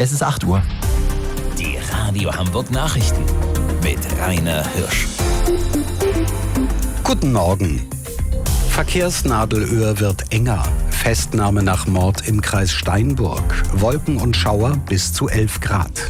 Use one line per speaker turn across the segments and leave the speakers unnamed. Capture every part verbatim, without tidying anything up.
Es ist acht Uhr.
Die Radio Hamburg Nachrichten mit Rainer Hirsch.
Guten Morgen. Verkehrsnadelöhr wird enger. Festnahme nach Mord im Kreis Steinburg. Wolken und Schauer bis zu elf Grad.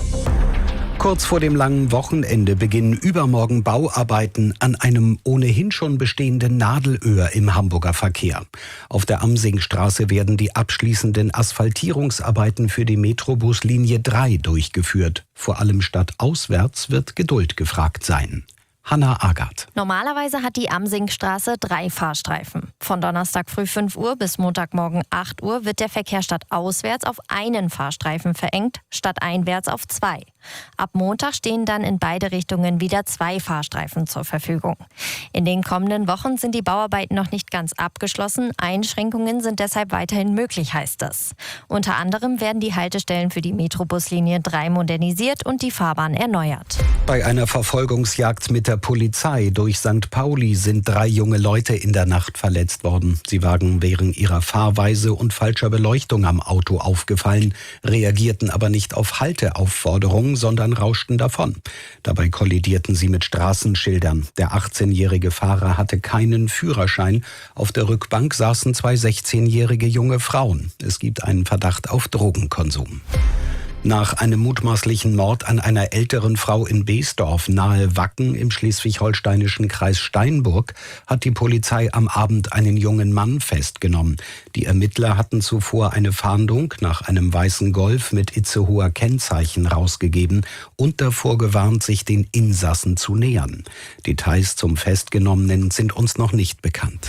Kurz vor dem langen Wochenende beginnen übermorgen Bauarbeiten an einem ohnehin schon bestehenden Nadelöhr im Hamburger Verkehr. Auf der Amsingstraße werden die abschließenden Asphaltierungsarbeiten für die Metrobuslinie drei durchgeführt. Vor allem stadtauswärts wird Geduld gefragt sein. Hanna Agard.
Normalerweise hat die Amsingstraße drei Fahrstreifen. Von Donnerstag früh fünf Uhr bis Montagmorgen acht Uhr wird der Verkehr stadtauswärts auf einen Fahrstreifen verengt, stadteinwärts auf zwei. Ab Montag stehen dann in beide Richtungen wieder zwei Fahrstreifen zur Verfügung. In den kommenden Wochen sind die Bauarbeiten noch nicht ganz abgeschlossen. Einschränkungen sind deshalb weiterhin möglich, heißt es. Unter anderem werden die Haltestellen für die Metrobuslinie drei modernisiert und die Fahrbahn erneuert.
Bei einer Verfolgungsjagd mit der Polizei durch Sankt Pauli sind drei junge Leute in der Nacht verletzt worden. Sie waren wegen ihrer Fahrweise und falscher Beleuchtung am Auto aufgefallen, reagierten aber nicht auf Halteaufforderungen, sondern rauschten davon. Dabei kollidierten sie mit Straßenschildern. Der achtzehnjährige Fahrer hatte keinen Führerschein. Auf der Rückbank saßen zwei sechzehnjährige junge Frauen. Es gibt einen Verdacht auf Drogenkonsum. Nach einem mutmaßlichen Mord an einer älteren Frau in Beesdorf nahe Wacken im schleswig-holsteinischen Kreis Steinburg hat die Polizei am Abend einen jungen Mann festgenommen. Die Ermittler hatten zuvor eine Fahndung nach einem weißen Golf mit Itzehoer Kennzeichen rausgegeben und davor gewarnt, sich den Insassen zu nähern. Details zum Festgenommenen sind uns noch nicht bekannt.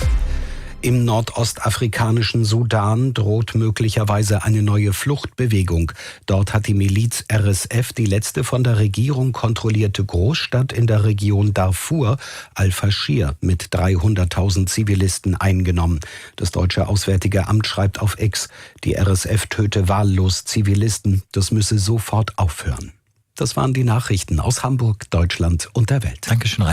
Im nordostafrikanischen Sudan droht möglicherweise eine neue Fluchtbewegung. Dort hat die Miliz R S F die letzte von der Regierung kontrollierte Großstadt in der Region Darfur, Al-Faschir, mit dreihunderttausend Zivilisten eingenommen. Das deutsche Auswärtige Amt schreibt auf X, die R S F töte wahllos Zivilisten. Das müsse sofort aufhören. Das waren die Nachrichten aus Hamburg, Deutschland und der Welt.
Dankeschön, Rainer.